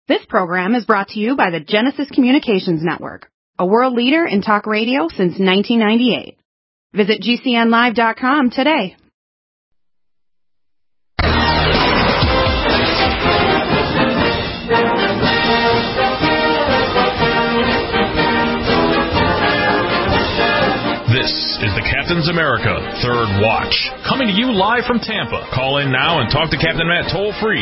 This program is brought to you by the Genesis Communications Network, a world leader in talk radio since 1998. Visit GCNlive.com today. This is the Captain's America Third Watch, coming to you live from Tampa. Call in now and talk to Captain Matt toll-free,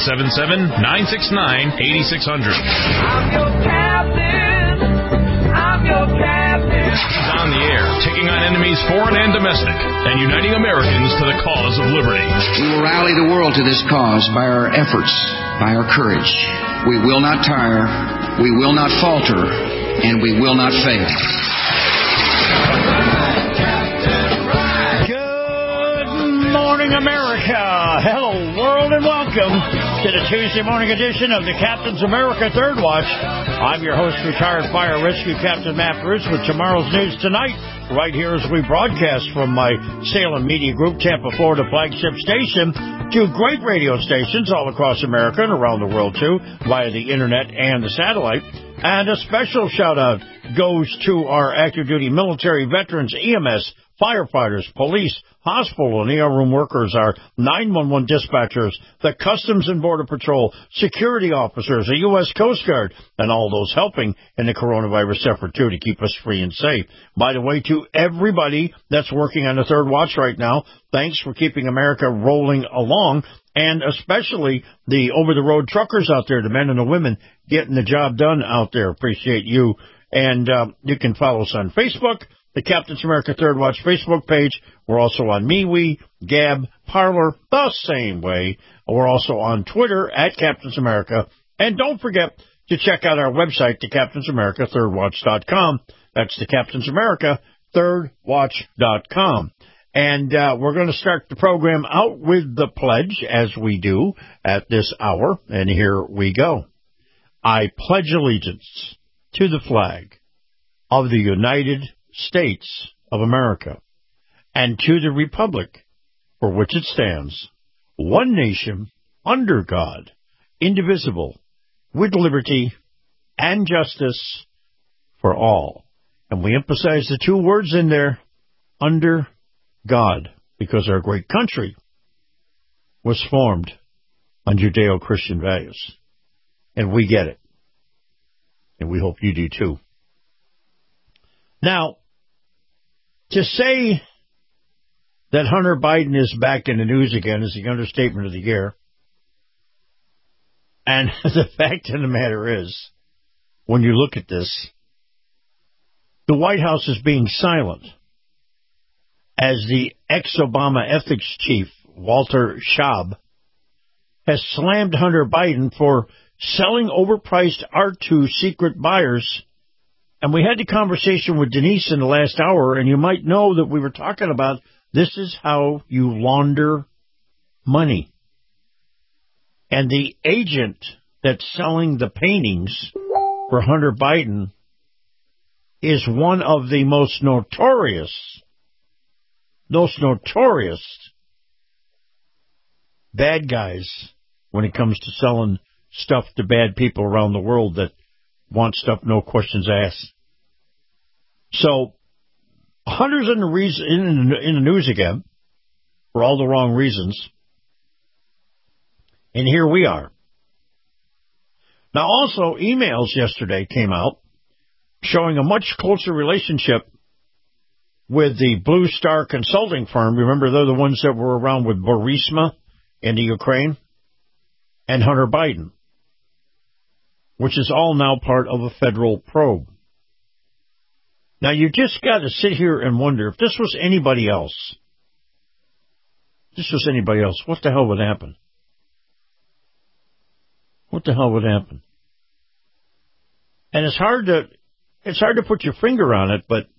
877-969-8600. I'm your captain. I'm your captain. He's on the air, taking on enemies foreign and domestic, and uniting Americans to the cause of liberty. We will rally the world to this cause by our efforts, by our courage. We will not tire, we will not falter, and we will not fail. Good morning, America. Hello, world, and welcome to the Tuesday morning edition of the Captain's America Third Watch. I'm your host, retired fire rescue Captain Matt Bruce, with tomorrow's news tonight, right here as we broadcast from my Salem Media Group, Tampa, Florida flagship station, to great radio stations all across America and around the world, too, via the internet and the satellite. And a special shout-out goes to our active-duty military veterans, EMS, firefighters, police, hospital and ER room workers, our 911 dispatchers, the Customs and Border Patrol, security officers, the U.S. Coast Guard, and all those helping in the coronavirus effort, too, to keep us free and safe. By the way, to everybody that's working on the Third Watch right now, thanks for keeping America rolling along, and especially the over-the-road truckers out there, the men and the women getting the job done out there. Appreciate you. And you can follow us on Facebook, the Captain's America Third Watch Facebook page. We're also on MeWe, Gab, Parler, the same way. We're also on Twitter at Captain's America. And don't forget to check out our website, thecaptainsamericathirdwatch.com. That's thecaptainsamericathirdwatch.com. And we're going to start the program out with the pledge, as we do at this hour. And here we go. I pledge allegiance to the flag of the United States of America and to the republic for which it stands, one nation, under God, indivisible, with liberty and justice for all. And we emphasize the two words in there, under God, because our great country was formed on Judeo-Christian values. And we get it. And we hope you do too. Now, to say that Hunter Biden is back in the news again is the understatement of the year. And the fact of the matter is, when you look at this, the White House is being silent as the ex-Obama ethics chief, Walter Shaub, has slammed Hunter Biden for selling overpriced R2 secret buyers. And we had the conversation with Denise in the last hour, and you might know that we were talking about this is how you launder money. And the agent that's selling the paintings for Hunter Biden is one of the most notorious bad guys when it comes to selling stuff to bad people around the world that want stuff, no questions asked. So, Hunter's in the news again for all the wrong reasons. And here we are. Now, also, emails yesterday came out showing a much closer relationship with the Blue Star Consulting firm. Remember, they're the ones that were around with Burisma in the Ukraine, and Hunter Biden, which is all now part of a federal probe. Now, you just got to sit here and wonder, if this was anybody else, what the hell would happen? What the hell would happen? And it's hard to put your finger on it, but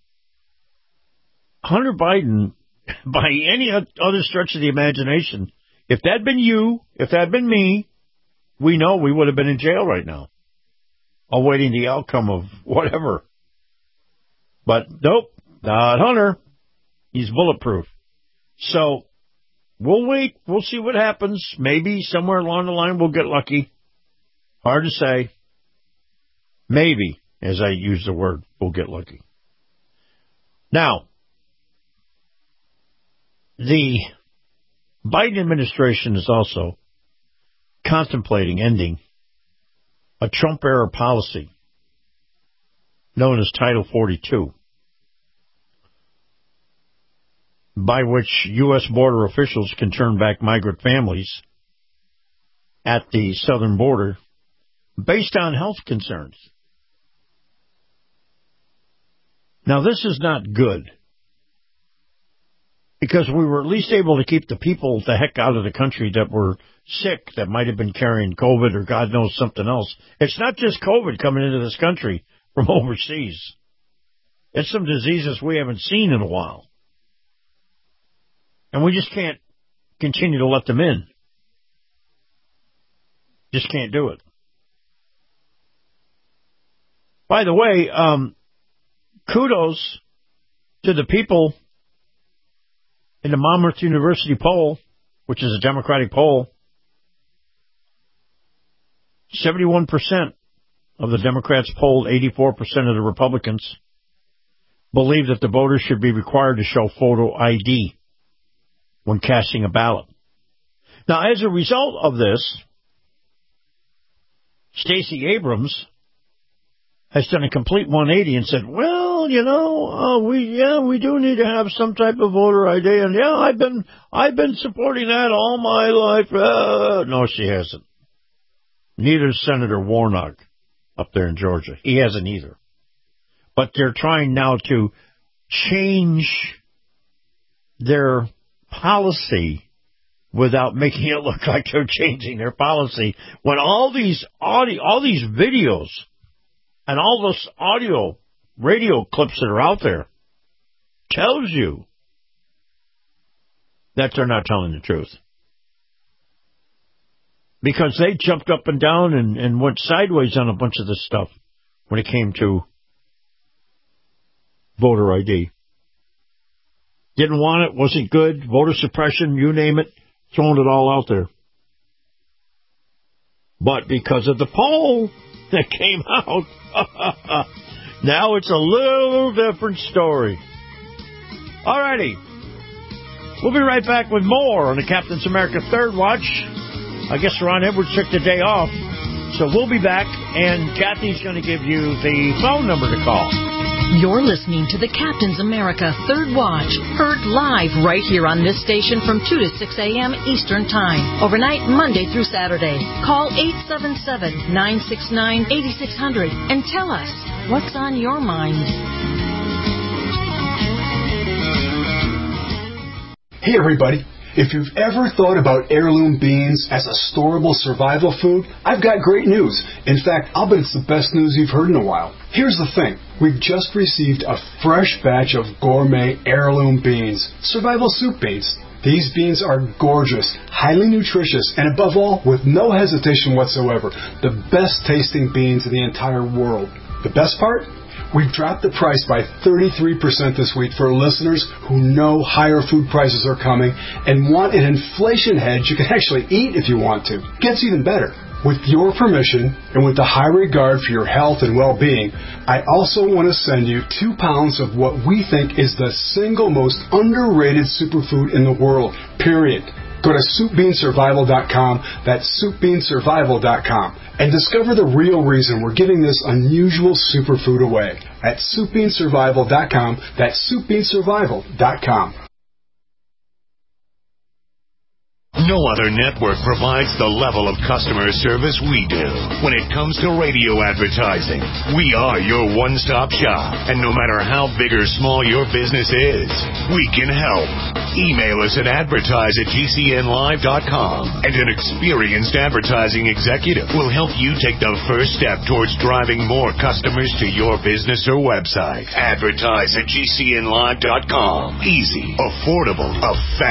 Hunter Biden, by any other stretch of the imagination, if that had been you, if that had been me, we know we would have been in jail right now, awaiting the outcome of whatever. But nope, not Hunter. He's bulletproof. So we'll wait. We'll see what happens. Maybe somewhere along the line we'll get lucky. Hard to say. Maybe, as I use the word, we'll get lucky. Now, the Biden administration is also contemplating ending a Trump-era policy known as Title 42, by which U.S. border officials can turn back migrant families at the southern border based on health concerns. Now, this is not good, because we were at least able to keep the people the heck out of the country that were sick, that might have been carrying COVID or God knows something else. It's not just COVID coming into this country from overseas. It's some diseases we haven't seen in a while. And we just can't continue to let them in. Just can't do it. By the way, kudos to the people in the Monmouth University poll, which is a Democratic poll. 71% of the Democrats polled, 84% of the Republicans believe that the voters should be required to show photo ID when casting a ballot. Now, as a result of this, Stacey Abrams has done a complete 180 and said, well, you know, we do need to have some type of voter ID, and yeah, I've been supporting that all my life. No, she hasn't. Neither is Senator Warnock up there in Georgia. He hasn't either. But they're trying now to change their policy without making it look like they're changing their policy, when all these videos and all those audio, radio clips that are out there tells you that they're not telling the truth. Because they jumped up and down and went sideways on a bunch of this stuff when it came to voter ID. Didn't want it, wasn't good, voter suppression, you name it, throwing it all out there. But because of the poll that came out, now it's a little different story. Alrighty. We'll be right back with more on the Captain's America Third Watch. I guess Ron Edwards took the day off, so we'll be back, and Kathy's going to give you the phone number to call. You're listening to the Captain's America Third Watch, heard live right here on this station from 2 to 6 a.m. Eastern Time, overnight Monday through Saturday. Call 877-969-8600 and tell us what's on your mind. Hey, everybody. If you've ever thought about heirloom beans as a storable survival food, I've got great news. In fact, I'll bet it's the best news you've heard in a while. Here's the thing. We've just received a fresh batch of gourmet heirloom beans, survival soup beans. These beans are gorgeous, highly nutritious, and above all, with no hesitation whatsoever, the best tasting beans in the entire world. The best part? We've dropped the price by 33% this week for listeners who know higher food prices are coming and want an inflation hedge you can actually eat if you want to. Gets even better. With your permission and with the high regard for your health and well-being, I also want to send you 2 pounds of what we think is the single most underrated superfood in the world, period. Go to SoupBeanSurvival.com, that's SoupBeanSurvival.com, and discover the real reason we're giving this unusual superfood away at SoupBeanSurvival.com, that's SoupBeanSurvival.com. No other network provides the level of customer service we do. When it comes to radio advertising, we are your one-stop shop. And no matter how big or small your business is, we can help. Email us at advertise@gcnlive.com, and an experienced advertising executive will help you take the first step towards driving more customers to your business or website. Advertise@gcnlive.com. Easy, affordable,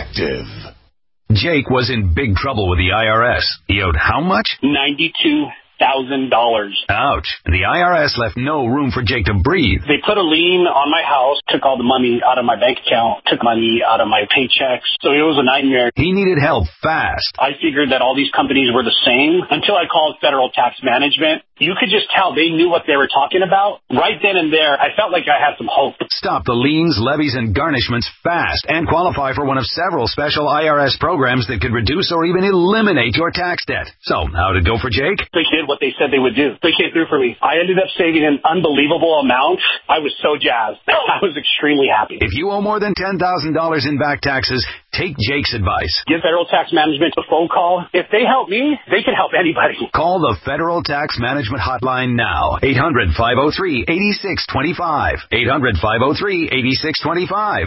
effective. Jake was in big trouble with the IRS. He owed how much? $92,000. Ouch. The IRS left no room for Jake to breathe. They put a lien on my house, took all the money out of my bank account, took money out of my paychecks. So it was a nightmare. He needed help fast. I figured that all these companies were the same until I called Federal Tax Management. You could just tell they knew what they were talking about. Right then and there, I felt like I had some hope. Stop the liens, levies, and garnishments fast and qualify for one of several special IRS programs that could reduce or even eliminate your tax debt. So, how'd it go for Jake? They did what they said they would do. They came through for me. I ended up saving an unbelievable amount. I was so jazzed. I was extremely happy. If you owe more than $10,000 in back taxes, take Jake's advice. Give Federal Tax Management a phone call. If they help me, they can help anybody. Call the Federal Tax Management Hotline now. 800-503-8625. 800-503-8625.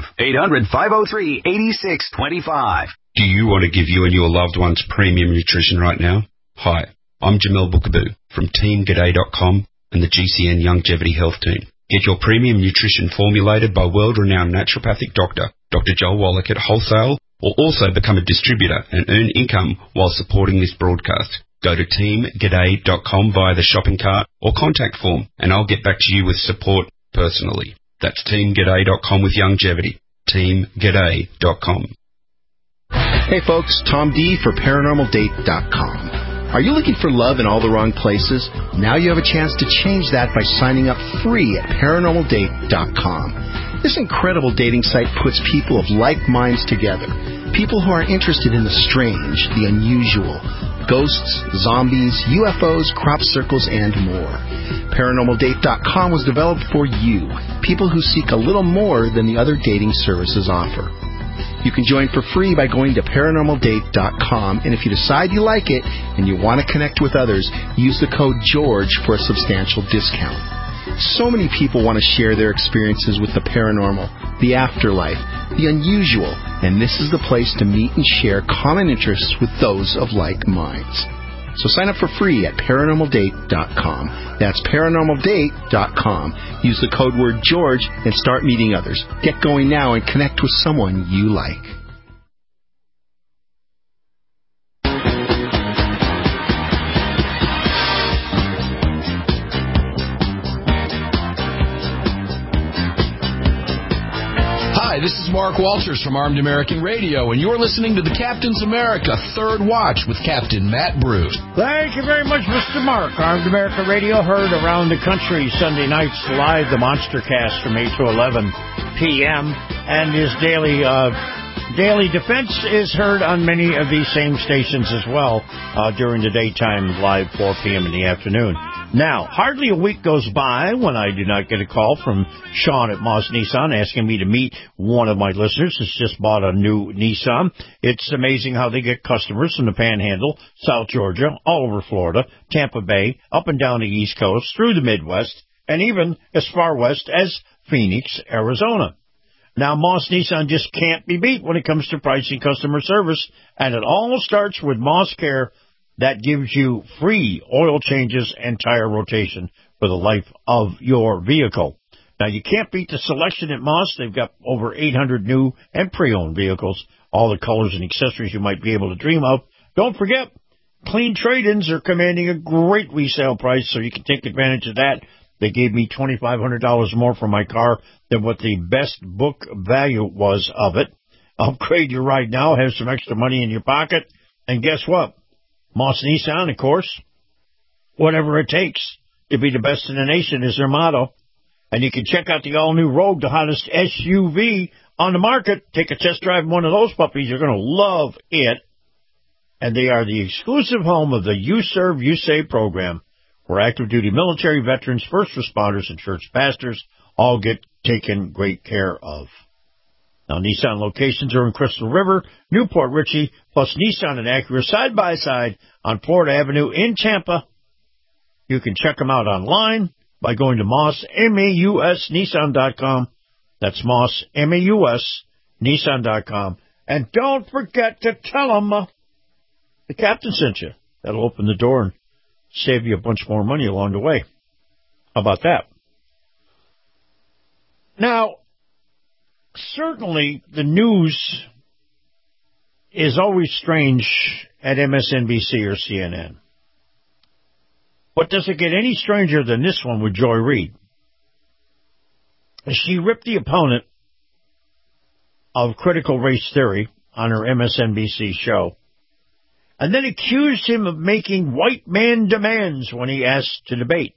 800-503-8625. Do you want to give you and your loved ones premium nutrition right now? Hi, I'm Jamel Bookaboo from TeamGaday.com and the GCN Longevity Health Team. Get your premium nutrition formulated by world-renowned naturopathic doctor, Dr. Joel Wallach at wholesale, or also become a distributor and earn income while supporting this broadcast. Go to TeamGaday.com via the shopping cart or contact form, and I'll get back to you with support personally. That's TeamGaday.com with longevity. TeamGaday.com. Hey folks, Tom D for ParanormalDate.com. Are you looking for love in all the wrong places? Now you have a chance to change that by signing up free at ParanormalDate.com. This incredible dating site puts people of like minds together. People who are interested in the strange, the unusual, ghosts, zombies, UFOs, crop circles, and more. ParanormalDate.com was developed for you, people who seek a little more than the other dating services offer. You can join for free by going to ParanormalDate.com, and if you decide you like it and you want to connect with others, use the code GEORGE for a substantial discount. So many people want to share their experiences with the paranormal, the afterlife, the unusual, and this is the place to meet and share common interests with those of like minds. So sign up for free at ParanormalDate.com. That's ParanormalDate.com. Use the code word George and start meeting others. Get going now and connect with someone you like. Hi, this is Mark Walters from Armed American Radio, and you're listening to the Captain's America Third Watch with Captain Matt Brew. Thank you very much, Mr. Mark. Armed America Radio heard around the country Sunday nights live, the Monster Cast from 8 to 11 p.m., and his daily defense is heard on many of these same stations as well during the daytime live 4 p.m. in the afternoon. Now, hardly a week goes by when I do not get a call from Sean at Moss Nissan asking me to meet one of my listeners who's just bought a new Nissan. It's amazing how they get customers from the Panhandle, South Georgia, all over Florida, Tampa Bay, up and down the East Coast, through the Midwest, and even as far west as Phoenix, Arizona. Now, Moss Nissan just can't be beat when it comes to pricing customer service, and it all starts with Moss Care. That gives you free oil changes and tire rotation for the life of your vehicle. Now, you can't beat the selection at Moss. They've got over 800 new and pre-owned vehicles, all the colors and accessories you might be able to dream of. Don't forget, clean trade-ins are commanding a great resale price, so you can take advantage of that. They gave me $2,500 more for my car than what the best book value was of it. Upgrade your ride now, have some extra money in your pocket, and guess what? Moss Nissan, of course, whatever it takes to be the best in the nation is their motto. And you can check out the all-new Rogue, the hottest SUV on the market. Take a test drive in one of those puppies. You're going to love it. And they are the exclusive home of the You Serve, You Save program, where active-duty military, veterans, first responders, and church pastors all get taken great care of. Now, Nissan locations are in Crystal River, Newport Richey, plus Nissan and Acura side-by-side on Florida Avenue in Tampa. You can check them out online by going to MausNissan.com. That's MausNissan.com. And don't forget to tell them the captain sent you. That'll open the door and save you a bunch more money along the way. How about that? Now, certainly, the news is always strange at MSNBC or CNN. But does it get any stranger than this one with Joy Reid? She ripped the opponent of critical race theory on her MSNBC show, and then accused him of making white man demands when he asked to debate.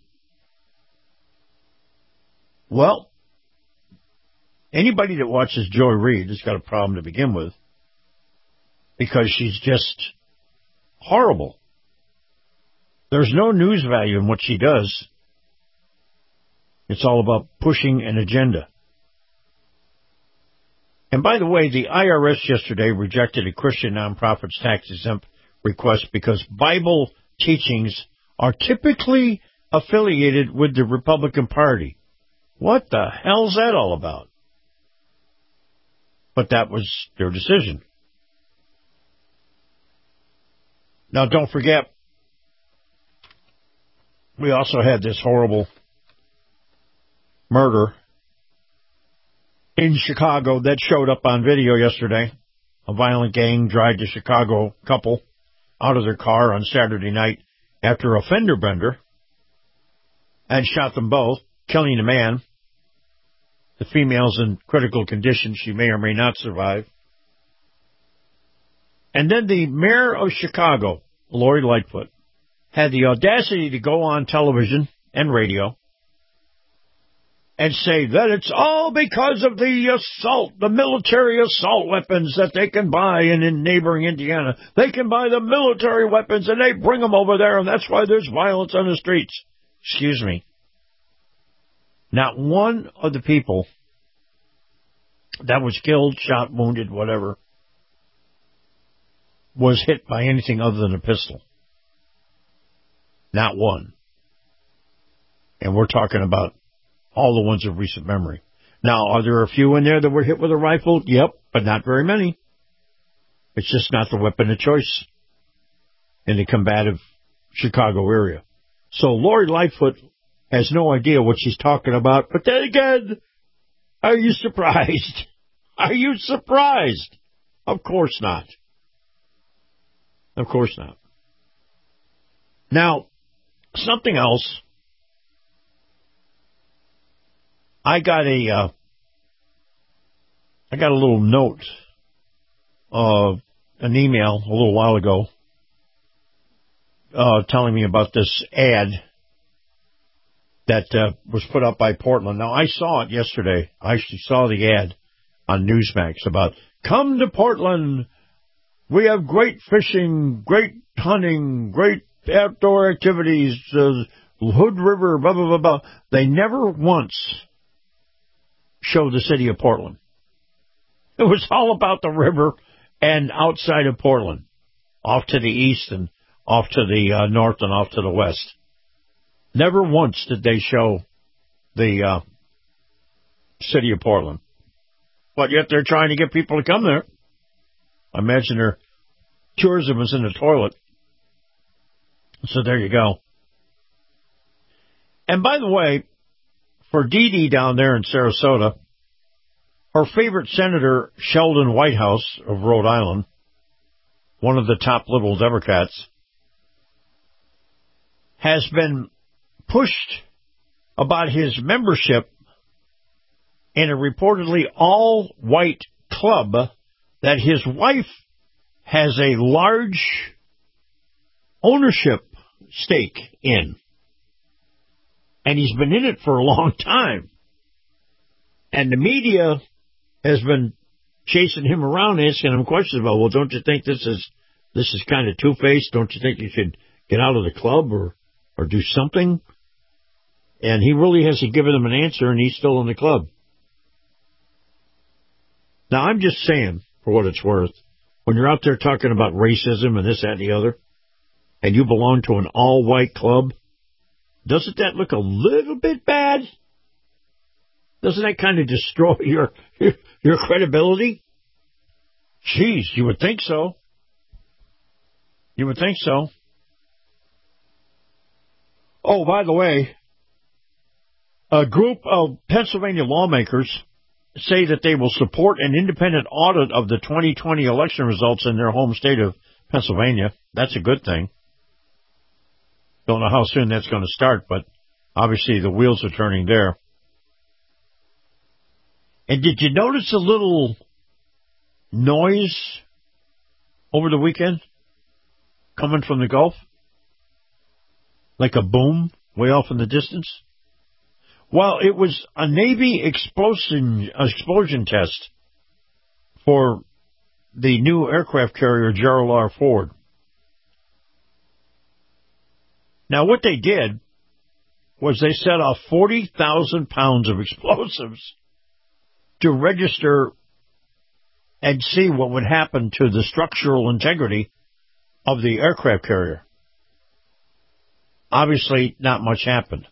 Well, anybody that watches Joy Reid has got a problem to begin with, because she's just horrible. There's no news value in what she does. It's all about pushing an agenda. And by the way, the IRS yesterday rejected a Christian nonprofit's tax-exempt request because Bible teachings are typically affiliated with the Republican Party. What the hell's that all about? But that was their decision. Now, don't forget, we also had this horrible murder in Chicago that showed up on video yesterday. A violent gang dragged a Chicago couple out of their car on Saturday night after a fender bender and shot them both, killing the man. The female's in critical condition. She may or may not survive. And then the mayor of Chicago, Lori Lightfoot, had the audacity to go on television and radio and say that it's all because of the military assault weapons that they can buy in neighboring Indiana. They can buy the military weapons and they bring them over there, and that's why there's violence on the streets. Excuse me. Not one of the people that was killed, shot, wounded, whatever, was hit by anything other than a pistol. Not one. And we're talking about all the ones of recent memory. Now, are there a few in there that were hit with a rifle? Yep, but not very many. It's just not the weapon of choice in the combative Chicago area. So Lori Lightfoot has no idea what she's talking about. But then again, are you surprised? Are you surprised? Of course not. Of course not. Now, something else. I got a little note, an email a little while ago, telling me about this ad that was put up by Portland. Now, I saw it yesterday. I actually saw the ad on Newsmax about, come to Portland. We have great fishing, great hunting, great outdoor activities, Hood River, blah, blah, blah, blah. They never once showed the city of Portland. It was all about the river and outside of Portland, off to the east and off to the north and off to the west. Never once did they show the city of Portland. But yet they're trying to get people to come there. I imagine their tourism is in the toilet. So there you go. And by the way, for Dee Dee down there in Sarasota, her favorite senator, Sheldon Whitehouse of Rhode Island, one of the top liberal Democrats, has been pushed about his membership in a reportedly all-white club that his wife has a large ownership stake in. And he's been in it for a long time. And the media has been chasing him around, asking him questions about, well, don't you think this is kind of two-faced? Don't you think you should get out of the club or do something? And he really hasn't given them an answer, and he's still in the club. Now, I'm just saying, for what it's worth, when you're out there talking about racism and this, that, and the other, and you belong to an all-white club, doesn't that look a little bit bad? Doesn't that kind of destroy your credibility? Jeez, you would think so. You would think so. Oh, by the way, a group of Pennsylvania lawmakers say that they will support an independent audit of the 2020 election results in their home state of Pennsylvania. That's a good thing. Don't know how soon that's going to start, but obviously the wheels are turning there. And did you notice a little noise over the weekend coming from the Gulf? Like a boom way off in the distance? Well, it was a Navy explosion test for the new aircraft carrier Gerald R. Ford. Now, what they did was they set off 40,000 pounds of explosives to register and see what would happen to the structural integrity of the aircraft carrier. Obviously, not much happened.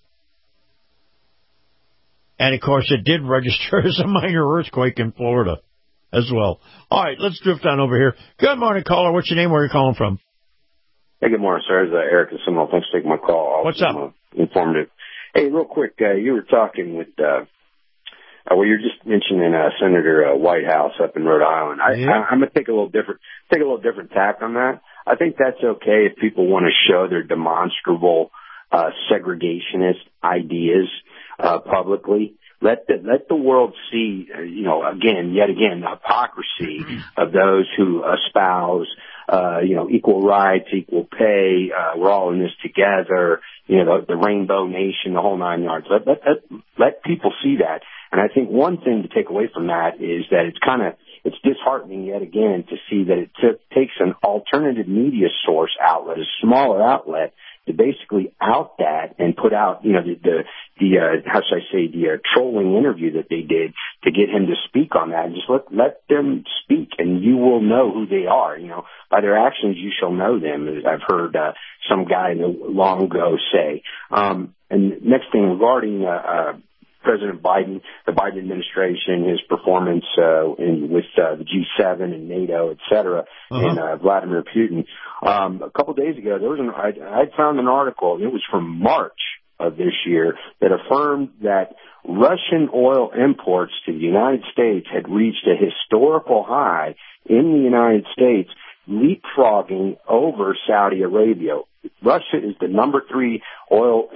And, of course, it did register as a minor earthquake in Florida as well. All right, let's drift on over here. Good morning, caller. What's your name? Where are you calling from? Hey, good morning, sir. It's Eric and Seminole. Thanks for taking my call. What's up? Informative. Hey, real quick, you were talking with, well, you're just mentioning Senator Whitehouse up in Rhode Island. I'm gonna take a little different tack on that. I think that's okay if people want to show their demonstrable segregationist ideas publicly. Let the world see, yet again, the hypocrisy of those who espouse, equal rights, equal pay. We're all in this together. The Rainbow Nation, the whole 9 yards. Let people see that. And I think one thing to take away from that is that it's disheartening yet again to see that it takes an alternative media source outlet, a smaller outlet, to basically out that and put out, the trolling interview that they did to get him to speak on that. And just let them speak, and you will know who they are. By their actions you shall know them, as I've heard some guy long ago say. And next thing regarding President Biden, the Biden administration, his performance with the G7 and NATO, et cetera, and Vladimir Putin. A couple of days ago, I found an article, and it was from March of this year, that affirmed that Russian oil imports to the United States had reached a historical high in the United States, leapfrogging over Saudi Arabia. Russia is the number 3 oil,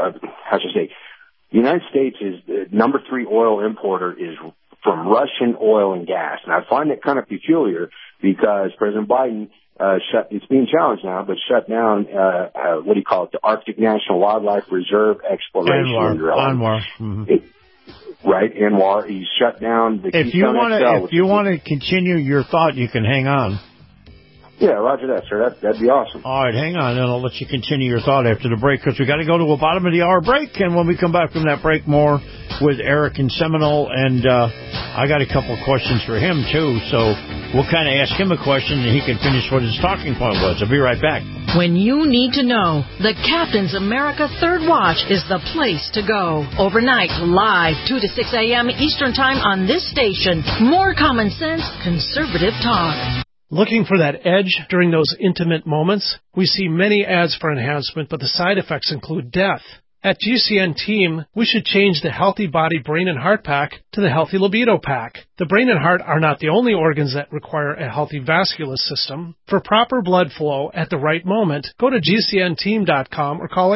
the United States is the number 3 oil importer is from Russian oil and gas. And I find it kind of peculiar because President Biden it's being challenged now, but shut down, the Arctic National Wildlife Reserve exploration and drilling. ANWR. Mm-hmm. Right, ANWR. He's shut down the Keystone XL. If you want to continue your thought, you can hang on. Yeah, roger that, sir. That'd be awesome. All right, hang on, and I'll let you continue your thought after the break, because we got to go to a bottom of the hour break, and when we come back from that break, more with Eric and Seminole, and I got a couple of questions for him, too, so we'll kind of ask him a question, and he can finish what his talking point was. I'll be right back. When you need to know, the Captain's America Third Watch is the place to go. Overnight, live, 2 to 6 a.m. Eastern Time on this station. More common sense, conservative talk. Looking for that edge during those intimate moments? We see many ads for enhancement, but the side effects include death. At GCN Team, we should change the Healthy Body, Brain, and Heart Pack to the Healthy Libido Pack. The brain and heart are not the only organs that require a healthy vascular system. For proper blood flow at the right moment, go to GCNteam.com or call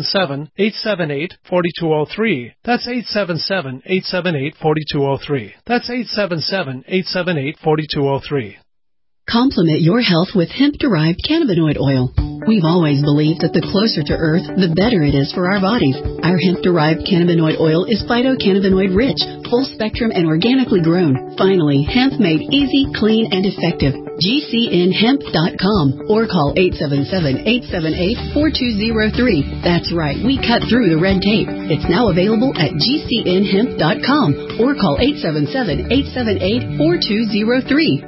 877-878-4203. That's 877-878-4203. That's 877-878-4203. Complement your health with hemp-derived cannabinoid oil. We've always believed that the closer to Earth, the better it is for our bodies. Our hemp-derived cannabinoid oil is phytocannabinoid-rich, full-spectrum, and organically grown. Finally, hemp made easy, clean, and effective. GCNhemp.com or call 877-878-4203. That's right, we cut through the red tape. It's now available at GCNhemp.com or call 877-878-4203.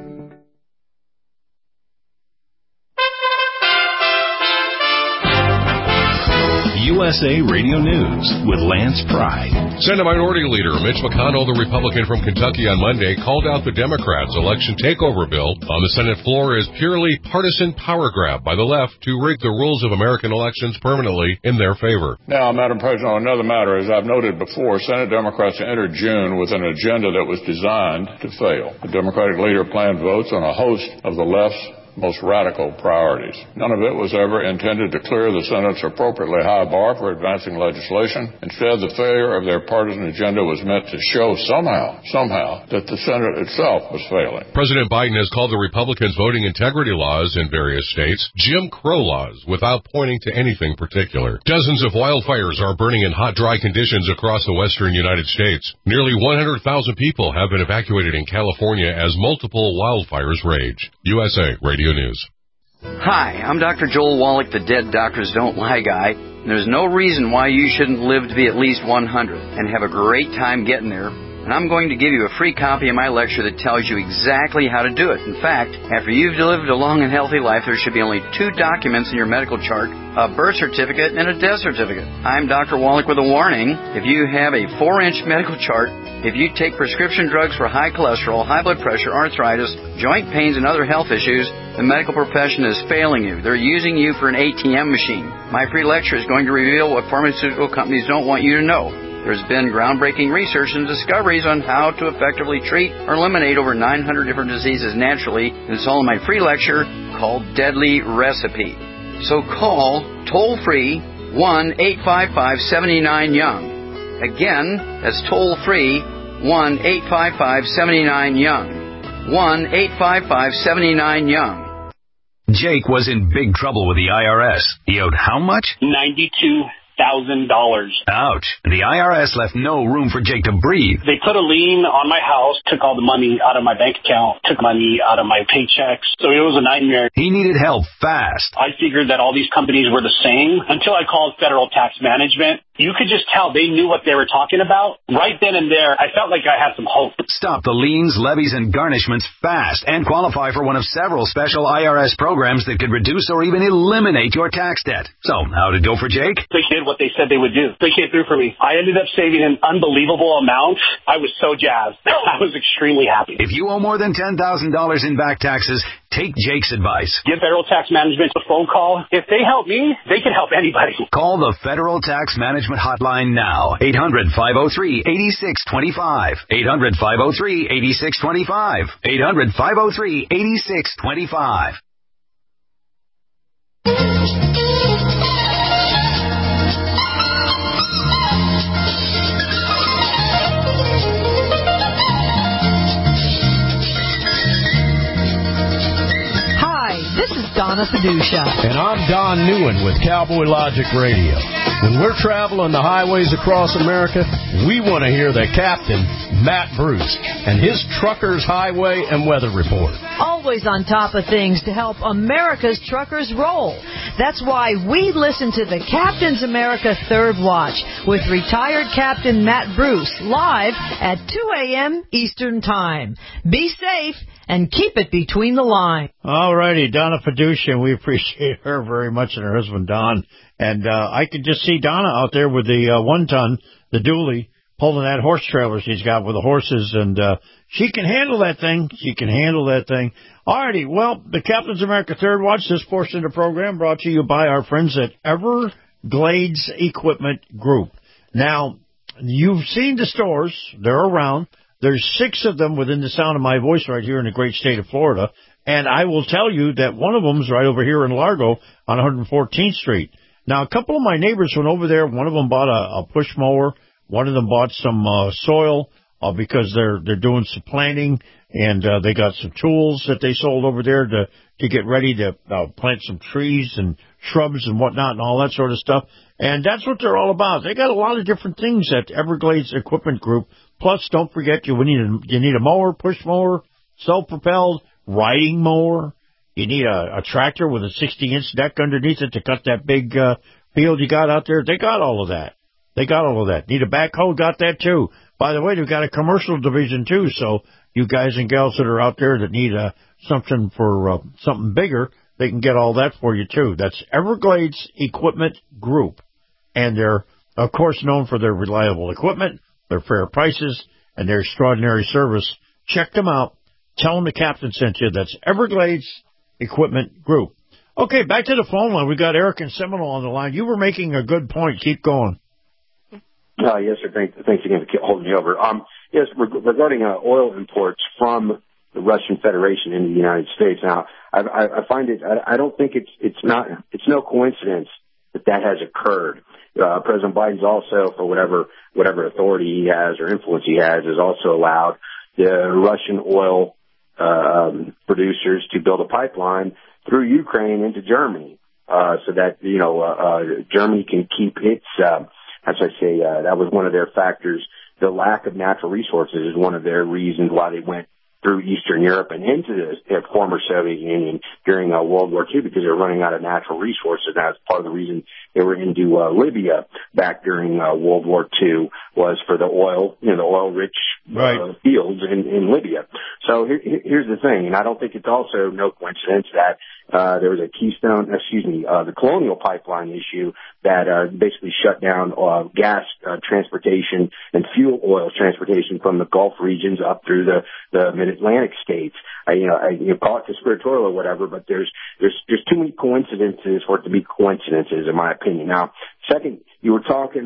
USA Radio News with Lance Pride. Senate Minority Leader Mitch McConnell, the Republican from Kentucky, on Monday called out the Democrats' election takeover bill on the Senate floor as purely partisan power grab by the left to rig the rules of American elections permanently in their favor. Now, Madam President, on another matter, as I've noted before, Senate Democrats entered June with an agenda that was designed to fail. The Democratic leader planned votes on a host of the left's most radical priorities. None of it was ever intended to clear the Senate's appropriately high bar for advancing legislation. Instead, the failure of their partisan agenda was meant to show somehow that the Senate itself was failing. President Biden has called the Republicans' voting integrity laws in various states Jim Crow laws without pointing to anything particular. Dozens of wildfires are burning in hot, dry conditions across the western United States. Nearly 100,000 people have been evacuated in California as multiple wildfires rage. USA Radio News. Hi, I'm Dr. Joel Wallach, the Dead Doctors Don't Lie guy. There's no reason why you shouldn't live to be at least 100 and have a great time getting there. And I'm going to give you a free copy of my lecture that tells you exactly how to do it. In fact, after you've lived a long and healthy life, there should be only 2 documents in your medical chart, a birth certificate and a death certificate. I'm Dr. Wallach with a warning. If you have a 4-inch medical chart, if you take prescription drugs for high cholesterol, high blood pressure, arthritis, joint pains, and other health issues, the medical profession is failing you. They're using you for an ATM machine. My free lecture is going to reveal what pharmaceutical companies don't want you to know. There's been groundbreaking research and discoveries on how to effectively treat or eliminate over 900 different diseases naturally, and it's all in my free lecture called Deadly Recipe. So call toll-free 1-855-79-YOUNG. Again, that's toll-free 1-855-79-YOUNG. 1-855-79-YOUNG. Jake was in big trouble with the IRS. He owed how much? $92,000. Ouch. The IRS left no room for Jake to breathe. They put a lien on my house, took all the money out of my bank account, took money out of my paychecks. So it was a nightmare. He needed help fast. I figured that all these companies were the same until I called Federal Tax Management. You could just tell they knew what they were talking about. Right then and there, I felt like I had some hope. Stop the liens, levies, and garnishments fast and qualify for one of several special IRS programs that could reduce or even eliminate your tax debt. So, how did it go for Jake? They did what they said they would do. They came through for me. I ended up saving an unbelievable amount. I was so jazzed. I was extremely happy. If you owe more than $10,000 in back taxes, take Jake's advice. Give Federal Tax Management a phone call. If they help me, they can help anybody. Call the Federal Tax Management Hotline now. 800-503-8625. 800-503-8625. 800-503-8625. This is Donna Fiducia. And I'm Don Newen with Cowboy Logic Radio. When we're traveling the highways across America, we want to hear the captain, Matt Bruce, and his Truckers Highway and Weather Report. Always on top of things to help America's truckers roll. That's why we listen to the Captain's America Third Watch with retired Captain Matt Bruce live at 2 a.m. Eastern Time. Be safe and keep it between the lines. All righty, Donna Fiducia, we appreciate her very much, and her husband Don. And I could just see Donna out there with the 1-ton, the dually, pulling that horse trailer she's got with the horses, and she can handle that thing. She can handle that thing. All righty, well, the Captain's America Third Watch, this portion of the program brought to you by our friends at Everglades Equipment Group. Now, you've seen the stores. They're around. There's 6 of them within the sound of my voice right here in the great state of Florida. And I will tell you that one of them's right over here in Largo on 114th Street. Now, a couple of my neighbors went over there. One of them bought a push mower. One of them bought some soil because they're doing some planting, and they got some tools that they sold over there to get ready to plant some trees and shrubs and whatnot and all that sort of stuff. And that's what they're all about. They got a lot of different things at Everglades Equipment Group. Plus, don't forget, you need a mower, push mower, self-propelled, riding mower. You need a tractor with a 60-inch deck underneath it to cut that big field you got out there. They got all of that. Need a backhoe, got that too. By the way, they've got a commercial division too, so you guys and gals that are out there that need something for something bigger, they can get all that for you too. That's Everglades Equipment Group. And they're, of course, known for their reliable equipment, their fair prices, and their extraordinary service. Check them out. Tell them the captain sent you. That's Everglades Equipment Group. Okay, back to the phone line. We got Eric and Seminole on the line. You were making a good point. Keep going. Yes, sir. Thanks again for holding me over. Yes, regarding oil imports from the Russian Federation into the United States. Now, I find it, I don't think it's no coincidence that has occurred. President Biden's also, for whatever authority he has or influence he has also allowed the Russian oil producers to build a pipeline through Ukraine into Germany, so that, Germany can keep its, as I say, that was one of their factors. The lack of natural resources is one of their reasons why they went through Eastern Europe and into the former Soviet Union during World War II, because they were running out of natural resources. That's part of the reason they were into Libya back during World War II, was for the oil, the oil-rich fields in Libya. So here's the thing, and I don't think it's also no coincidence that there was a the Colonial Pipeline issue that basically shut down gas transportation and fuel oil transportation from the Gulf regions up through the Mid-Atlantic states. You call it conspiratorial or whatever, but there's too many coincidences for it to be coincidences, in my opinion. Now, second, you were talking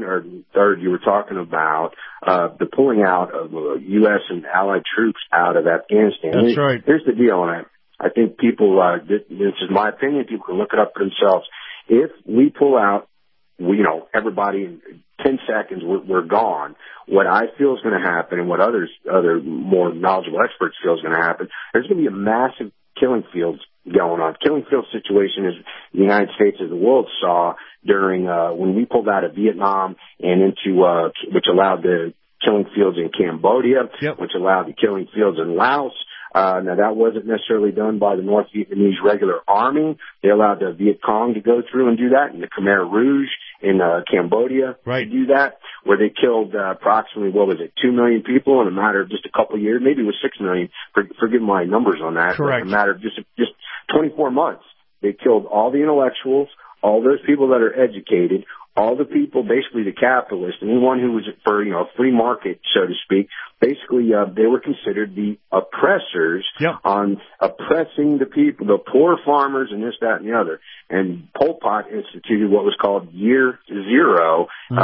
about the pulling out of U.S. and allied troops out of Afghanistan. That's right. Here's the deal on it. I think people, this is my opinion, people can look it up for themselves. If we pull out, everybody in 10 seconds, we're gone. What I feel is going to happen, and what other more knowledgeable experts feel is going to happen, there's going to be a massive killing fields going on. Killing field situation is the United States, as the world saw during when we pulled out of Vietnam and into which allowed the killing fields in Cambodia, which allowed the killing fields in Laos. Now, that wasn't necessarily done by the North Vietnamese regular army. They allowed the Viet Cong to go through and do that, and the Khmer Rouge in Cambodia to do that, where they killed approximately, 2 million people in a matter of just a couple of years. Maybe it was 6 million. Forgive my numbers on that. Correct. In a matter of just 24 months. They killed all the intellectuals, all those people that are educated, all the people, basically the capitalists, anyone who was for, free market, so to speak. Basically, they were considered the oppressors on oppressing the people, the poor farmers, and this, that, and the other. And Pol Pot instituted what was called Year Zero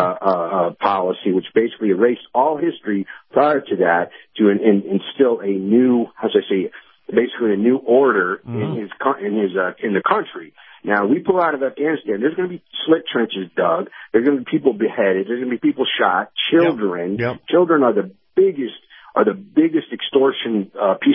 policy, which basically erased all history prior to that to instill a new, basically a new order in the country. Now, we pull out of Afghanistan, there's going to be slit trenches dug. There's going to be people beheaded. There's going to be people shot. Children. Children are the biggest extortion,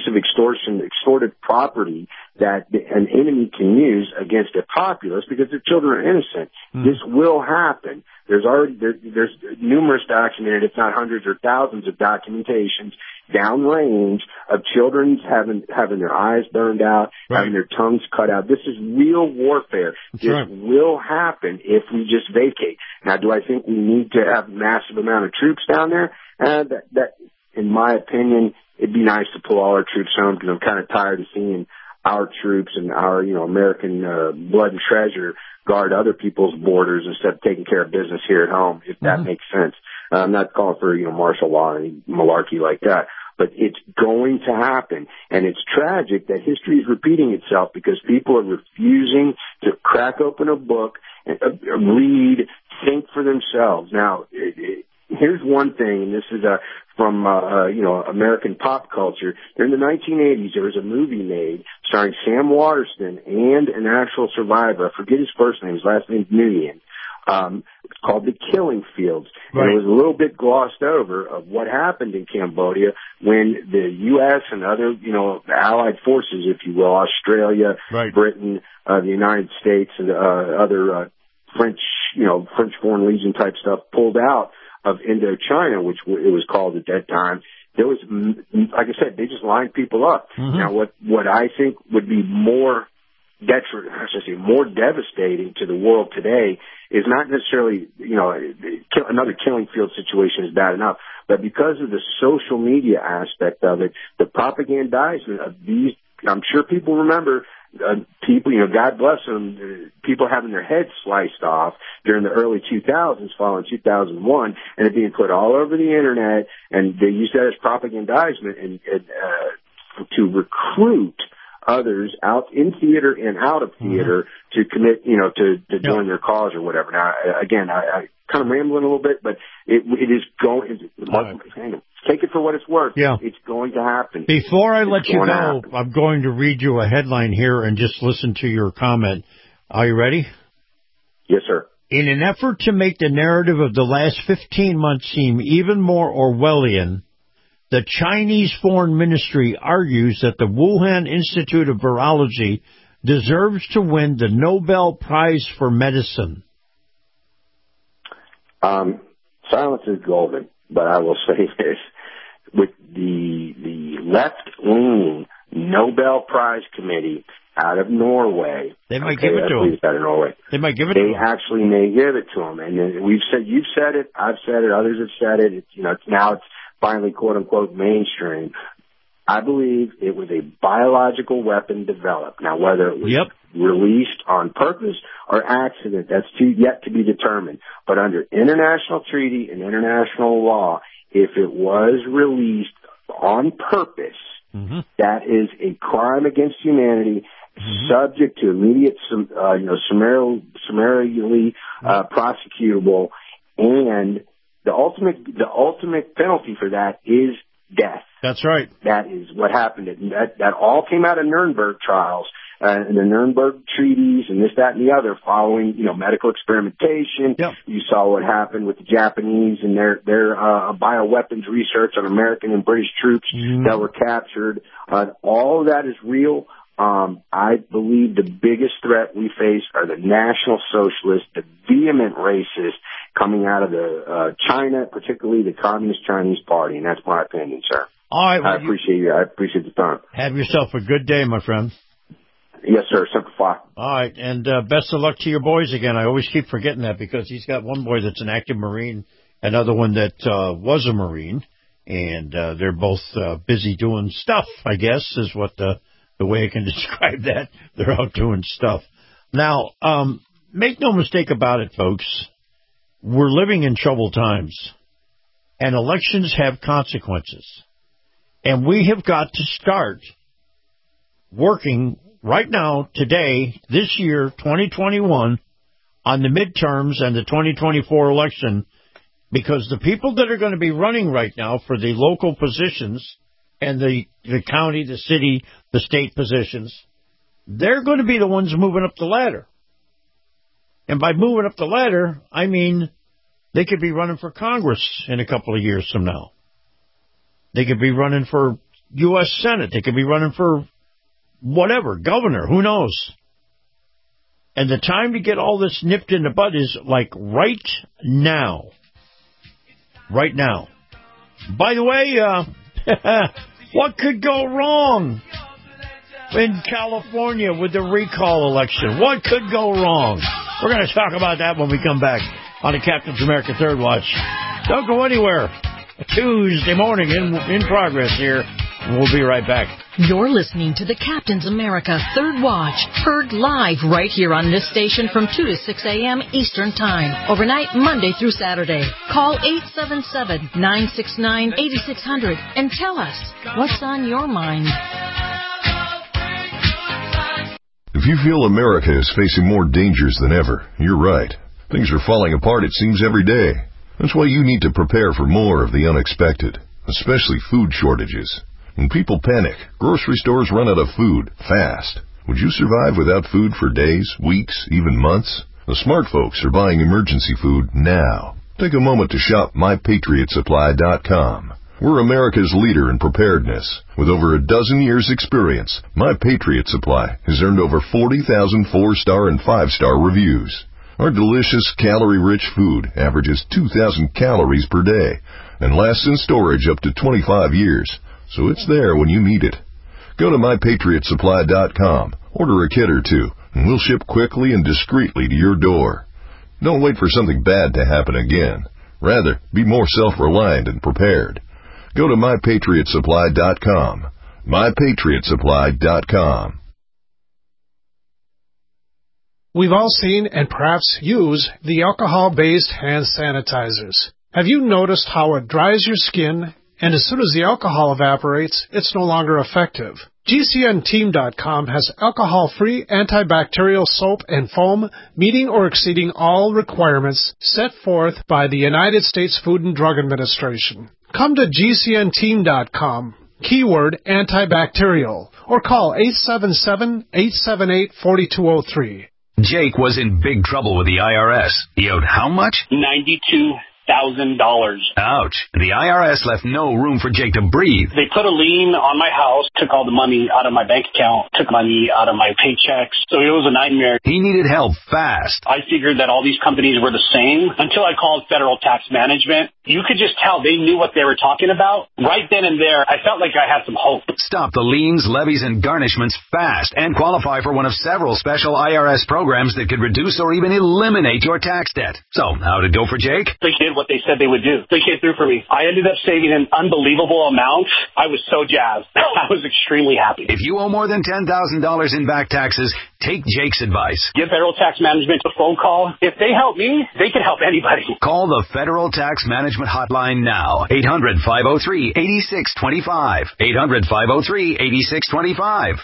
extorted property that an enemy can use against a populace because the children are innocent. This will happen. There's numerous documented, if not hundreds or thousands of documentations downrange of children having their eyes burned out, having their tongues cut out. This is real warfare. This will happen if we just vacate. Now, do I think we need to have a massive amount of troops down there? That, in my opinion, it'd be nice to pull all our troops home, because I'm kind of tired of seeing our troops and our, American blood and treasure guard other people's borders instead of taking care of business here at home, if that makes sense. I'm not calling for, martial law or any malarkey like that, but it's going to happen. And it's tragic that history is repeating itself because people are refusing to crack open a book and read, think for themselves. Now, here's one thing, and this is from American pop culture. During the 1980s, there was a movie made starring Sam Waterston and an actual survivor. I forget his first name. His last name's Nguyen. It's called The Killing Fields. And it was a little bit glossed over of what happened in Cambodia when the U.S. and other, allied forces, if you will, Australia, Britain, the United States, and other French Foreign Legion type stuff pulled out of Indochina, which it was called at that time. There was, like I said, they just lined people up. Now, what I think would be more devastating to the world today is not necessarily, another killing field situation is bad enough, but because of the social media aspect of it, the propagandizing of these, I'm sure people remember people, God bless them, people having their heads sliced off during the early 2000s, following 2001, and it being put all over the internet, and they use that as propagandizement and to recruit others out in theater and out of theater to commit, to join their cause or whatever. Now, again, I kind of rambling a little bit, but it is going. Take it for what it's worth. Yeah. It's going to happen. Before I let you go, I'm going to read you a headline here and just listen to your comment. Are you ready? Yes, sir. In an effort to make the narrative of the last 15 months seem even more Orwellian, the Chinese Foreign Ministry argues that the Wuhan Institute of Virology deserves to win the Nobel Prize for Medicine. Silence is golden, but I will say this. With the left-leaning Nobel Prize Committee out of Norway, they might give it to them. Out of Norway. They might give it to them. They actually may give it to them. And you've said it, I've said it, others have said it. Now it's finally, quote unquote, mainstream. I believe it was a biological weapon developed. Now, whether it was released on purpose or accident, that's yet to be determined. But under international treaty and international law, if it was released on purpose, that is a crime against humanity, subject to immediate, summarily prosecutable, and the ultimate penalty for that is death. That's right. That is what happened. That all came out of Nuremberg trials and the Nuremberg treaties and this, that, and the other following, medical experimentation. Yep. You saw what happened with the Japanese and their bioweapons research on American and British troops that were captured. All of that is real. I believe the biggest threat we face are the National Socialists, the vehement racists coming out of China, particularly the Communist Chinese Party, and that's my opinion, sir. All right. Well, I appreciate you. I appreciate the time. Have yourself a good day, my friend. Yes, sir. Simplify. All right, and best of luck to your boys again. I always keep forgetting that because he's got one boy that's an active Marine, another one that was a Marine, and they're both busy doing stuff, I guess, is what the way I can describe that. They're out doing stuff. Now, make no mistake about it, folks. We're living in troubled times, and elections have consequences. And we have got to start working right now, today, this year, 2021, on the midterms and the 2024 election, because the people that are going to be running right now for the local positions and the county, the city, the state positions, they're going to be the ones moving up the ladder. And by moving up the ladder, I mean they could be running for Congress in a couple of years from now. They could be running for U.S. Senate. They could be running for whatever, governor, who knows? And the time to get all this nipped in the bud is like right now. Right now. By the way, what could go wrong in California with the recall election? What could go wrong? We're going to talk about that when we come back on the Captain's America Third Watch. Don't go anywhere. A Tuesday morning in progress here. And we'll be right back. You're listening to the Captain's America Third Watch, heard live right here on this station from 2 to 6 a.m. Eastern Time, overnight Monday through Saturday. Call 877-969-8600 and tell us what's on your mind. If you feel America is facing more dangers than ever, you're right. Things are falling apart, it seems, every day. That's why you need to prepare for more of the unexpected, especially food shortages. When people panic, grocery stores run out of food fast. Would you survive without food for days, weeks, even months? The smart folks are buying emergency food now. Take a moment to shop MyPatriotSupply.com. We're America's leader in preparedness. With over a dozen years' experience, My Patriot Supply has earned over 40,000 4-star and 5-star reviews. Our delicious, calorie-rich food averages 2,000 calories per day and lasts in storage up to 25 years, so it's there when you need it. Go to MyPatriotSupply.com, order a kit or two, and we'll ship quickly and discreetly to your door. Don't wait for something bad to happen again. Rather, be more self-reliant and prepared. Go to MyPatriotSupply.com. MyPatriotSupply.com. We've all seen and perhaps use the alcohol-based hand sanitizers. Have you noticed how it dries your skin, and as soon as the alcohol evaporates, it's no longer effective? GCNteam.com has alcohol-free antibacterial soap and foam meeting or exceeding all requirements set forth by the United States Food and Drug Administration. Come to GCNteam.com, keyword antibacterial, or call 877-878-4203. Jake was in big trouble with the IRS. He owed how much? $92,000. Ouch. The IRS left no room for Jake to breathe. They put a lien on my house, took all the money out of my bank account, took money out of my paychecks. So it was a nightmare. He needed help fast. I figured that all these companies were the same until I called Federal Tax Management. You could just tell they knew what they were talking about. Right then and there, I felt like I had some hope. Stop the liens, levies, and garnishments fast and qualify for one of several special IRS programs that could reduce or even eliminate your tax debt. So, how'd it go for Jake? They did what they said they would do. They came through for me. I ended up saving an unbelievable amount. I was so jazzed. I was extremely happy. If you owe more than $10,000 in back taxes, take Jake's advice. Give Federal Tax Management a phone call. If they help me, they can help anybody. Call the Federal Tax Management Hotline now. 800-503-8625. 800-503-8625.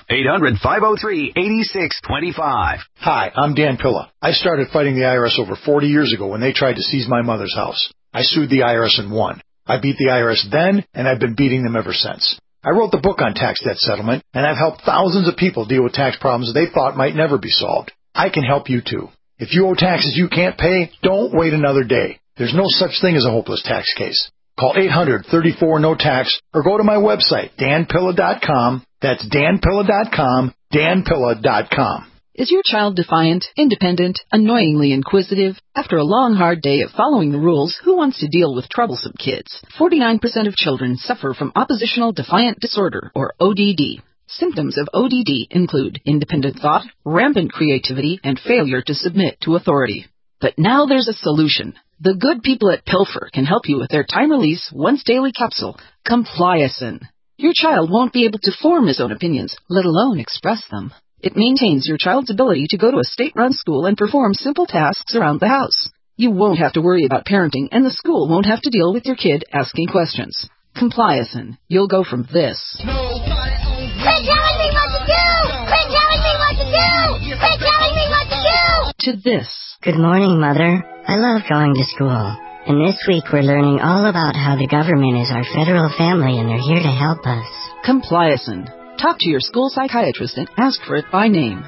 800-503-8625. Hi, I'm Dan Pilla. I started fighting the IRS over 40 years ago when they tried to seize my mother's house. I sued the IRS and won. I beat the IRS then, and I've been beating them ever since. I wrote the book on tax debt settlement, and I've helped thousands of people deal with tax problems they thought might never be solved. I can help you too. If you owe taxes you can't pay, don't wait another day. There's no such thing as a hopeless tax case. Call 800-34-NO-TAX or go to my website, danpilla.com. That's danpilla.com, danpilla.com. Is your child defiant, independent, annoyingly inquisitive? After a long, hard day of following the rules, who wants to deal with troublesome kids? 49% of children suffer from oppositional defiant disorder, or ODD. Symptoms of ODD include independent thought, rampant creativity, and failure to submit to authority. But now there's a solution. The good people at Pilfer can help you with their time-release, once-daily capsule, Compliacin. Your child won't be able to form his own opinions, let alone express them. It maintains your child's ability to go to a state-run school and perform simple tasks around the house. You won't have to worry about parenting, and the school won't have to deal with your kid asking questions. Compliacin. You'll go from this. Quit telling me what to do! Quit telling me what to do! Quit telling me what to do! To this. Good morning, Mother. I love going to school. And this week we're learning all about how the government is our federal family and they're here to help us. Compliacin. Talk to your school psychiatrist and ask for it by name.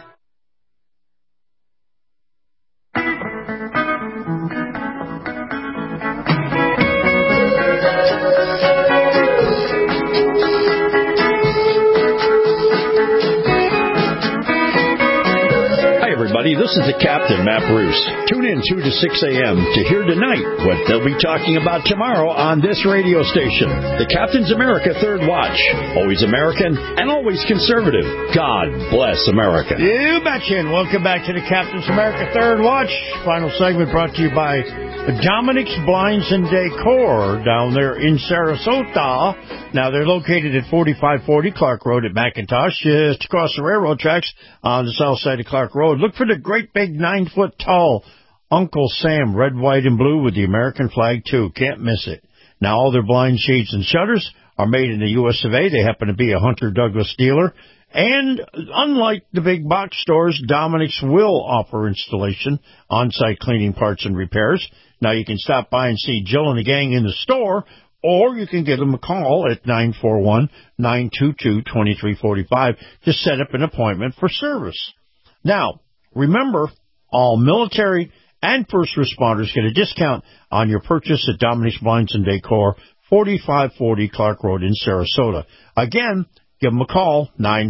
This is the Captain, Matt Bruce. Tune in 2 to 6 a.m. to hear tonight what they'll be talking about tomorrow on this radio station. The Captain's America Third Watch. Always American and always conservative. God bless America. You betcha. And welcome back to the Captain's America Third Watch. Final segment brought to you by Dominic's Blinds and Decor down there in Sarasota. Now, they're located at 4540 Clark Road at McIntosh, just across the railroad tracks on the south side of Clark Road. Look for the great big 9-foot-tall Uncle Sam, red, white, and blue with the American flag, too. Can't miss it. Now, all their blind shades and shutters are made in the U.S. of A. They happen to be a Hunter Douglas dealer. And unlike the big box stores, Dominic's will offer installation, on-site cleaning, parts, and repairs. Now, you can stop by and see Jill and the gang in the store, or you can give them a call at 941-922-2345 to set up an appointment for service. Now, remember, all military and first responders get a discount on your purchase at Dominic's Blinds and Decor, 4540 Clark Road in Sarasota. Again, give them a call,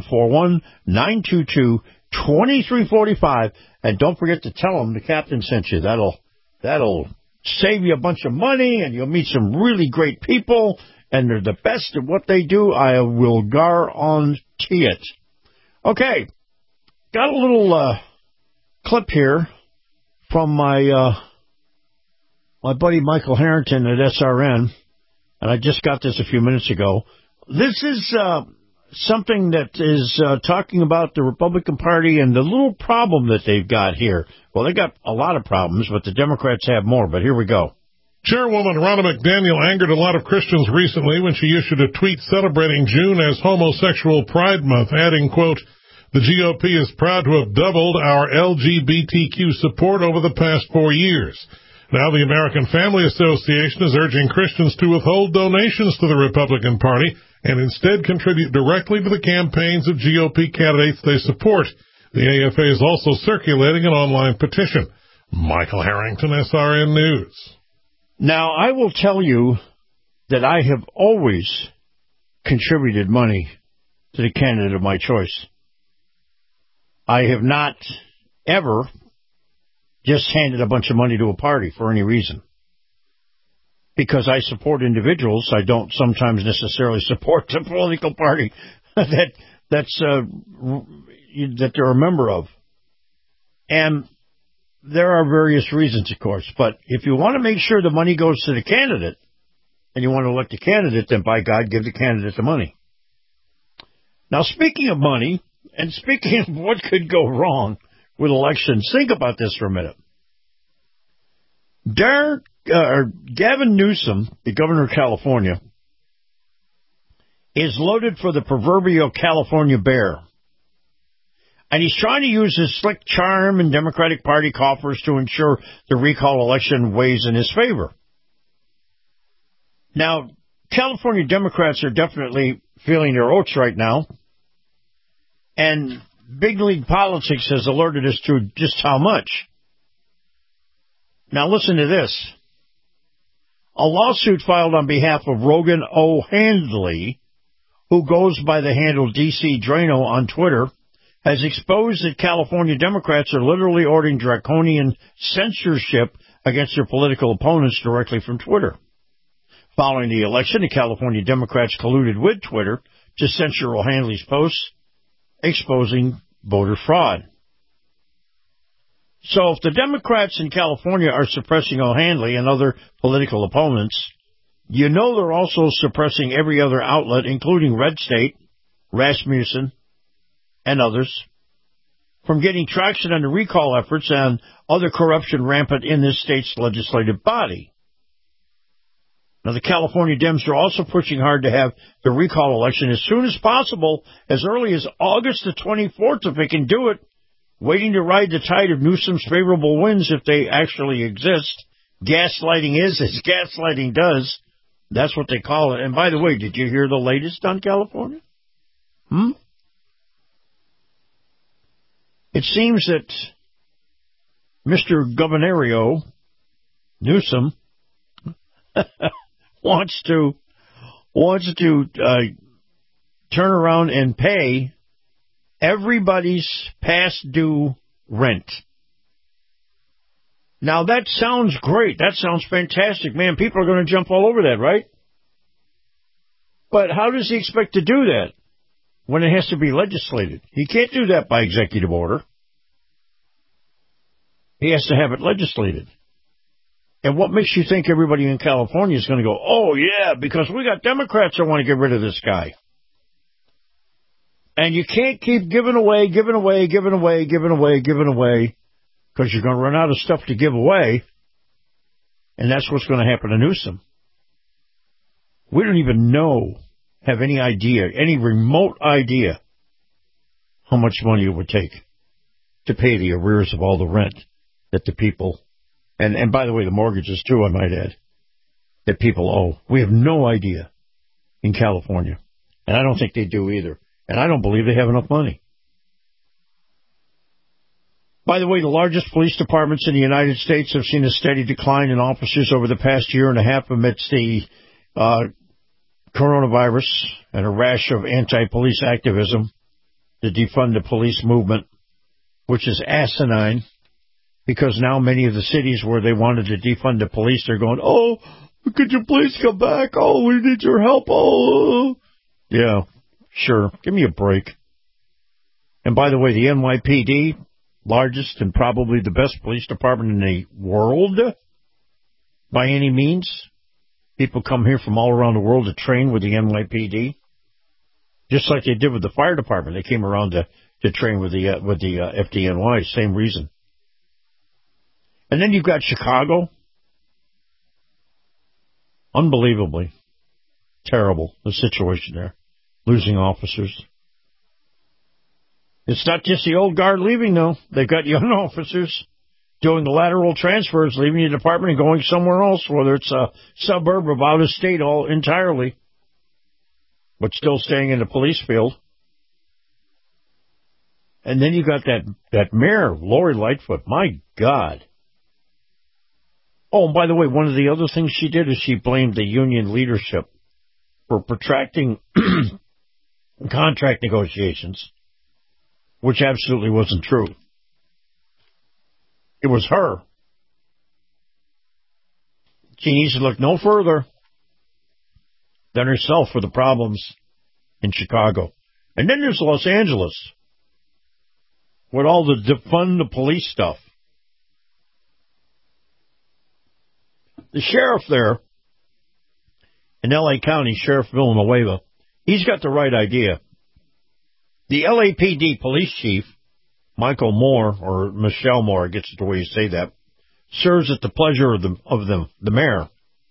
941-922-2345, and don't forget to tell them the Captain sent you. That'll save you a bunch of money, and you'll meet some really great people, and they're the best at what they do. I will guarantee it. Okay, got a little clip here from my buddy Michael Harrington at SRN, and I just got this a few minutes ago. This is something that is talking about the Republican Party and the little problem that they've got here. Well, they got a lot of problems, but the Democrats have more. But here we go. Chairwoman Ronna McDaniel angered a lot of Christians recently when she issued a tweet celebrating June as Homosexual Pride Month, adding, quote, "The GOP is proud to have doubled our LGBTQ support over the past 4 years. Now the American Family Association is urging Christians to withhold donations to the Republican Party and instead contribute directly to the campaigns of GOP candidates they support. The AFA is also circulating an online petition." Michael Harrington, SRN News. Now, I will tell you that I have always contributed money to the candidate of my choice. I have not ever just handed a bunch of money to a party for any reason. Because I support individuals, I don't sometimes necessarily support the political party that they're a member of. And there are various reasons, of course. But if you want to make sure the money goes to the candidate, and you want to elect the candidate, then by God, give the candidate the money. Now, speaking of money, and speaking of what could go wrong with elections, think about this for a minute. Gavin Newsom, the governor of California, is loaded for the proverbial California bear. And he's trying to use his slick charm and Democratic Party coffers to ensure the recall election weighs in his favor. Now, California Democrats are definitely feeling their oats right now. And big league politics has alerted us to just how much. Now listen to this. A lawsuit filed on behalf of Rogan O'Handley, who goes by the handle DC Drano on Twitter, has exposed that California Democrats are literally ordering draconian censorship against their political opponents directly from Twitter. Following the election, the California Democrats colluded with Twitter to censor O'Handley's posts, exposing voter fraud. So if the Democrats in California are suppressing O'Handley and other political opponents, you know they're also suppressing every other outlet, including Red State, Rasmussen, and others, from getting traction on the recall efforts and other corruption rampant in this state's legislative body. Now, the California Dems are also pushing hard to have the recall election as soon as possible, as early as August the 24th, if they can do it, waiting to ride the tide of Newsom's favorable winds if they actually exist. Gaslighting is as gaslighting does. That's what they call it. And by the way, did you hear the latest on California? It seems that Mr. Governario Newsom wants to turn around and pay everybody's past due rent. Now, that sounds great. That sounds fantastic. Man, people are going to jump all over that, right? But how does he expect to do that when it has to be legislated? He can't do that by executive order. He has to have it legislated. And what makes you think everybody in California is going to go, oh, yeah, because we got Democrats that want to get rid of this guy. And you can't keep giving away, because you're going to run out of stuff to give away. And that's what's going to happen to Newsom. We don't even have any idea, any remote idea, how much money it would take to pay the arrears of all the rent that the people, and by the way, the mortgages too, I might add, that people owe. We have no idea in California. And I don't think they do either. And I don't believe they have enough money. By the way, the largest police departments in the United States have seen a steady decline in officers over the past year and a half amidst the coronavirus and a rash of anti-police activism, the defund the police movement, which is asinine, because now many of the cities where they wanted to defund the police, they're going, oh, could you please come back? Oh, we need your help. Oh, yeah, sure. Give me a break. And by the way, the NYPD, largest and probably the best police department in the world, by any means. People come here from all around the world to train with the NYPD, just like they did with the fire department. They came around to train with the FDNY, same reason. And then you've got Chicago. Unbelievably terrible, the situation there. Losing officers. It's not just the old guard leaving, though. They've got young officers doing the lateral transfers, leaving the department and going somewhere else, whether it's a suburb of out of state all entirely, but still staying in the police field. And then you got that mayor, Lori Lightfoot. My God. Oh, and by the way, one of the other things she did is she blamed the union leadership for protracting contract negotiations, which absolutely wasn't true. It was her. She needs to look no further than herself for the problems in Chicago. And then there's Los Angeles with all the defund the police stuff. The sheriff there in L.A. County, Sheriff Villanueva, he's got the right idea. The LAPD police chief, Michael Moore, or Michelle Moore, I guess it's the way you say that, serves at the pleasure of the mayor.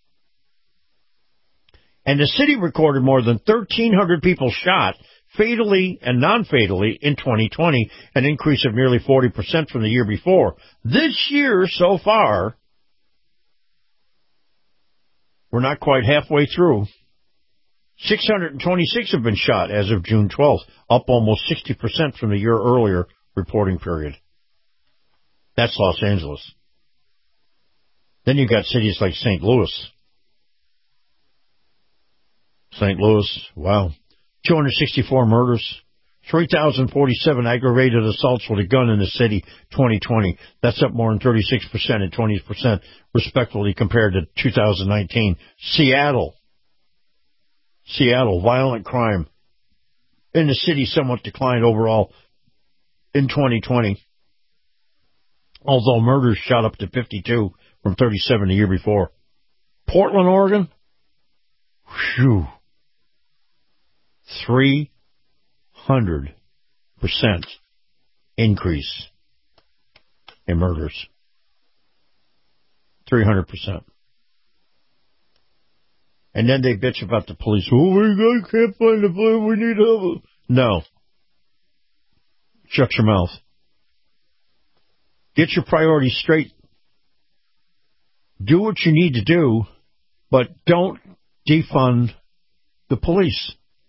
And the city recorded more than 1,300 people shot, fatally and non-fatally, in 2020, an increase of nearly 40% from the year before. This year, so far, we're not quite halfway through. 626 have been shot as of June 12th, up almost 60% from the year earlier reporting period. That's Los Angeles. Then you got cities like St. Louis. St. Louis, wow. 264 murders, 3,047 aggravated assaults with a gun in the city, 2020. That's up more than 36% and 20% respectively compared to 2019. Seattle, violent crime in the city somewhat declined overall in 2020, although murders shot up to 52 from 37 the year before. Portland, Oregon, 300% increase in murders. 300%. And then they bitch about the police. Oh, we can't find the police. We need help. No. Shut your mouth. Get your priorities straight. Do what you need to do, but don't defund the police.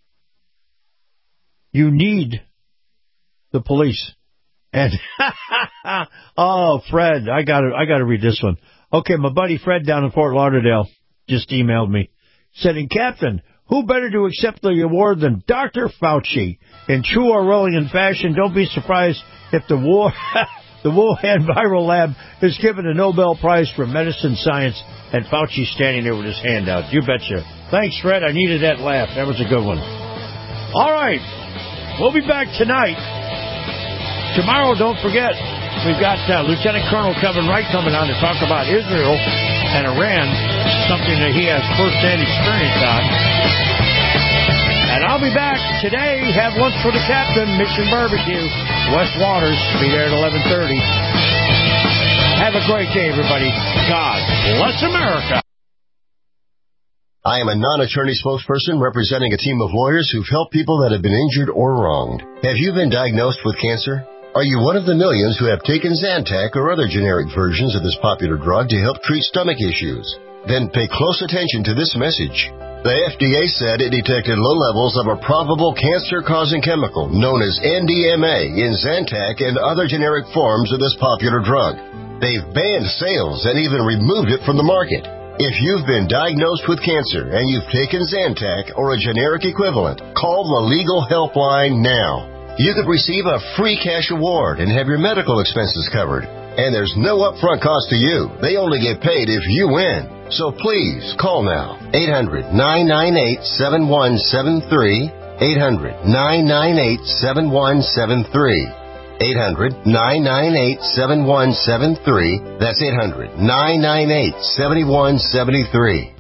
You need the police. And oh, Fred, I gotta read this one. Okay, my buddy Fred down in Fort Lauderdale just emailed me. Said, Captain, who better to accept the award than Dr. Fauci? In true Orwellian fashion, don't be surprised if the Wuhan Viral Lab is given a Nobel Prize for Medicine Science and Fauci standing there with his hand out. You betcha. Thanks, Fred. I needed that laugh. That was a good one. All right. We'll be back tonight. Tomorrow, don't forget, we've got Lieutenant Colonel Kevin Wright coming on to talk about Israel and Iran, something that he has first-hand experience on. And I'll be back today. Have lunch for the captain, Mission Barbecue, West Waters. Be there at 11:30. Have a great day, everybody. God bless America. I am a non-attorney spokesperson representing a team of lawyers who've helped people that have been injured or wronged. Have you been diagnosed with cancer? Are you one of the millions who have taken Zantac or other generic versions of this popular drug to help treat stomach issues? Then pay close attention to this message. The FDA said it detected low levels of a probable cancer-causing chemical known as NDMA in Zantac and other generic forms of this popular drug. They've banned sales and even removed it from the market. If you've been diagnosed with cancer and you've taken Zantac or a generic equivalent, call the legal helpline now. You could receive a free cash award and have your medical expenses covered. And there's no upfront cost to you. They only get paid if you win. So please, call now. 800-998-7173. 800-998-7173. 800-998-7173. That's 800-998-7173.